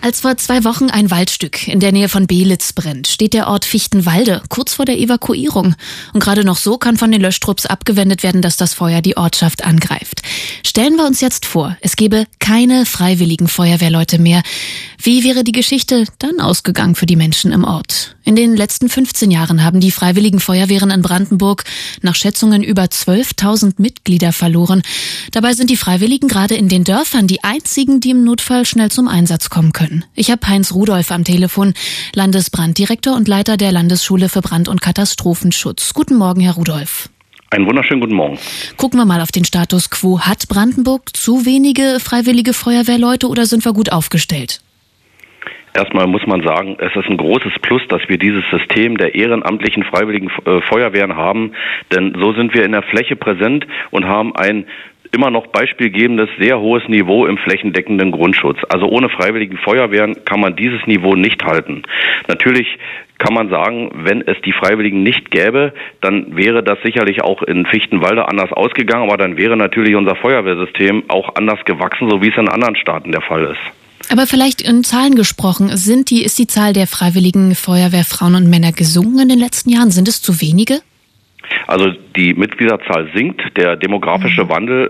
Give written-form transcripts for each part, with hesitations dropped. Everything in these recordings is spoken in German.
Als vor 2 Wochen ein Waldstück in der Nähe von Beelitz brennt, steht der Ort Fichtenwalde kurz vor der Evakuierung. Und gerade noch so kann von den Löschtrupps abgewendet werden, dass das Feuer die Ortschaft angreift. Stellen wir uns jetzt vor, es gäbe keine freiwilligen Feuerwehrleute mehr. Wie wäre die Geschichte dann ausgegangen für die Menschen im Ort? In den letzten 15 Jahren haben die freiwilligen Feuerwehren in Brandenburg nach Schätzungen über 12.000 Mitglieder verloren. Dabei sind die Freiwilligen gerade in den Dörfern die einzigen, die im Notfall schnell zum Einsatz kommen können. Ich habe Heinz Rudolph am Telefon, Landesbranddirektor und Leiter der Landesschule für Brand- und Katastrophenschutz. Guten Morgen, Herr Rudolph. Einen wunderschönen guten Morgen. Gucken wir mal auf den Status quo. Hat Brandenburg zu wenige freiwillige Feuerwehrleute oder sind wir gut aufgestellt? Erstmal muss man sagen, es ist ein großes Plus, dass wir dieses System der ehrenamtlichen freiwilligen Feuerwehren haben, denn so sind wir in der Fläche präsent und haben ein immer noch beispielgebendes, sehr hohes Niveau im flächendeckenden Grundschutz. Also ohne freiwilligen Feuerwehren kann man dieses Niveau nicht halten. Natürlich kann man sagen, wenn es die Freiwilligen nicht gäbe, dann wäre das sicherlich auch in Fichtenwalde anders ausgegangen, aber dann wäre natürlich unser Feuerwehrsystem auch anders gewachsen, so wie es in anderen Staaten der Fall ist. Aber vielleicht in Zahlen gesprochen, ist die Zahl der freiwilligen Feuerwehrfrauen und Männer gesunken in den letzten Jahren? Sind es zu wenige? Also die Mitgliederzahl sinkt, der demografische Wandel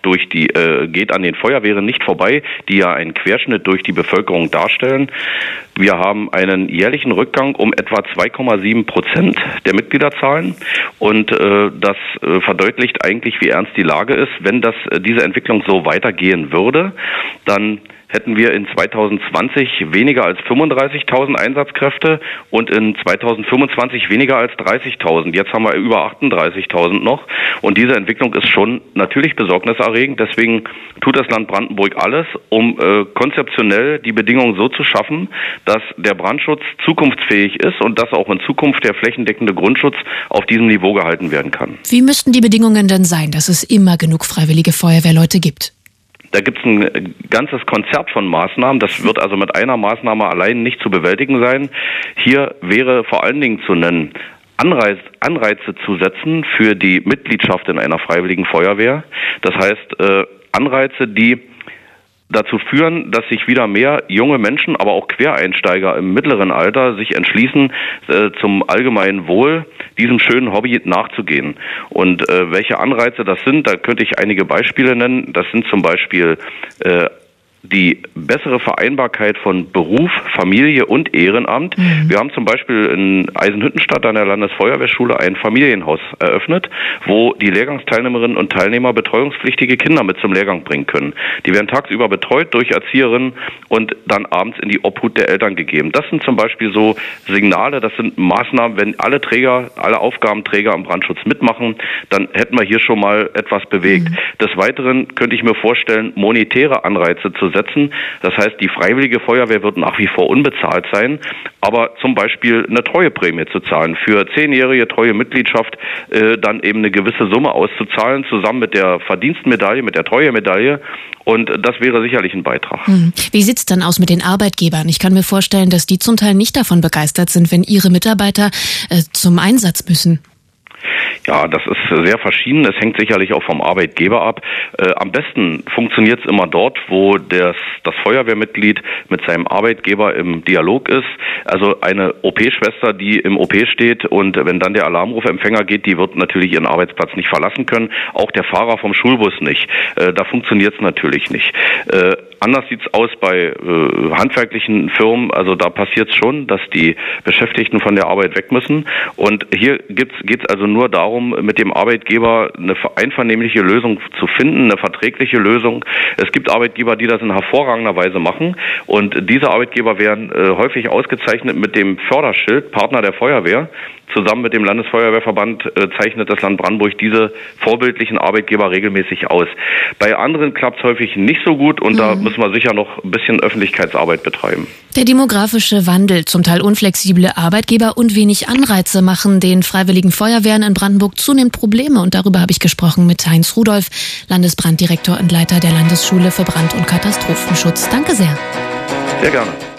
geht an den Feuerwehren nicht vorbei, die ja einen Querschnitt durch die Bevölkerung darstellen. Wir haben einen jährlichen Rückgang um etwa 2,7% der Mitgliederzahlen und das verdeutlicht eigentlich, wie ernst die Lage ist. Wenn diese Entwicklung so weitergehen würde, dann hätten wir in 2020 weniger als 35.000 Einsatzkräfte und in 2025 weniger als 30.000. Jetzt haben wir über 38.000 noch. Und diese Entwicklung ist schon natürlich besorgniserregend. Deswegen tut das Land Brandenburg alles, um konzeptionell die Bedingungen so zu schaffen, dass der Brandschutz zukunftsfähig ist und dass auch in Zukunft der flächendeckende Grundschutz auf diesem Niveau gehalten werden kann. Wie müssten die Bedingungen denn sein, dass es immer genug freiwillige Feuerwehrleute gibt? Da gibt es ein ganzes Konzert von Maßnahmen. Das wird also mit einer Maßnahme allein nicht zu bewältigen sein. Hier wäre vor allen Dingen zu nennen, Anreize zu setzen für die Mitgliedschaft in einer freiwilligen Feuerwehr. Das heißt, Anreize, die dazu führen, dass sich wieder mehr junge Menschen, aber auch Quereinsteiger im mittleren Alter sich entschließen, zum allgemeinen Wohl diesem schönen Hobby nachzugehen. Und welche Anreize das sind, da könnte ich einige Beispiele nennen. Das sind zum Beispiel die bessere Vereinbarkeit von Beruf, Familie und Ehrenamt. Wir haben zum Beispiel in Eisenhüttenstadt an der Landesfeuerwehrschule ein Familienhaus eröffnet, wo die Lehrgangsteilnehmerinnen und Teilnehmer betreuungspflichtige Kinder mit zum Lehrgang bringen können. Die werden tagsüber betreut durch Erzieherinnen und dann abends in die Obhut der Eltern gegeben. Das sind zum Beispiel so Signale, das sind Maßnahmen, wenn alle Aufgabenträger am Brandschutz mitmachen, dann hätten wir hier schon mal etwas bewegt. Des Weiteren könnte ich mir vorstellen, monetäre Anreize zu setzen. Das heißt, die freiwillige Feuerwehr wird nach wie vor unbezahlt sein, aber zum Beispiel eine Treueprämie zu zahlen, für 10-jährige treue Mitgliedschaft dann eben eine gewisse Summe auszuzahlen, zusammen mit der Verdienstmedaille, mit der Treuemedaille, und das wäre sicherlich ein Beitrag. Wie sieht's dann aus mit den Arbeitgebern? Ich kann mir vorstellen, dass die zum Teil nicht davon begeistert sind, wenn ihre Mitarbeiter zum Einsatz müssen. Ja, das ist sehr verschieden. Es hängt sicherlich auch vom Arbeitgeber ab. Am besten funktioniert es immer dort, wo das Feuerwehrmitglied mit seinem Arbeitgeber im Dialog ist. Also eine OP-Schwester, die im OP steht und wenn dann der Alarmrufempfänger geht, die wird natürlich ihren Arbeitsplatz nicht verlassen können. Auch der Fahrer vom Schulbus nicht. Da funktioniert es natürlich nicht. Anders sieht's aus bei handwerklichen Firmen. Also da passiert es schon, dass die Beschäftigten von der Arbeit weg müssen. Und hier geht's also nur darum, mit dem Arbeitgeber eine einvernehmliche Lösung zu finden, eine verträgliche Lösung. Es gibt Arbeitgeber, die das in hervorragender Weise machen. Und diese Arbeitgeber werden häufig ausgezeichnet mit dem Förderschild Partner der Feuerwehr. Zusammen mit dem Landesfeuerwehrverband zeichnet das Land Brandenburg diese vorbildlichen Arbeitgeber regelmäßig aus. Bei anderen klappt es häufig nicht so gut und da müssen wir sicher noch ein bisschen Öffentlichkeitsarbeit betreiben. Der demografische Wandel, zum Teil unflexible Arbeitgeber und wenig Anreize machen den freiwilligen Feuerwehren in Brandenburg zunehmend Probleme. Und darüber habe ich gesprochen mit Heinz Rudolph, Landesbranddirektor und Leiter der Landesschule für Brand- und Katastrophenschutz. Danke sehr. Sehr gerne.